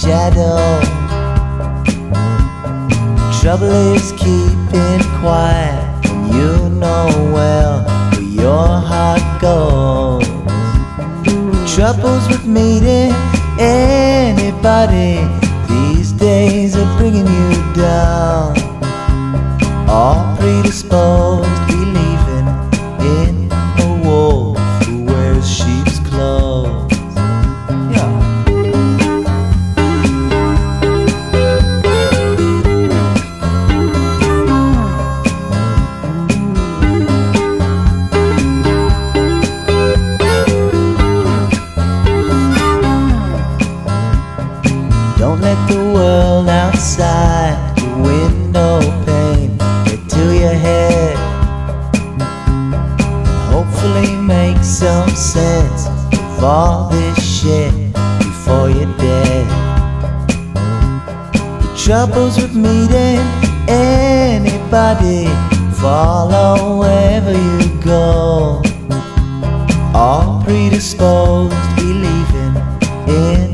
shadow. Trouble is keeping quiet, and you know well where your heart goes. Troubles with meeting anybody these days are bringing you down. All predisposed, believing in a wolf who wears sheep's clothes. Yeah. Don't let the world outside your window pane get to your head. Hopefully make some sense of all this shit before you're dead. The troubles with meeting anybody follow wherever you go. All predisposed, believing in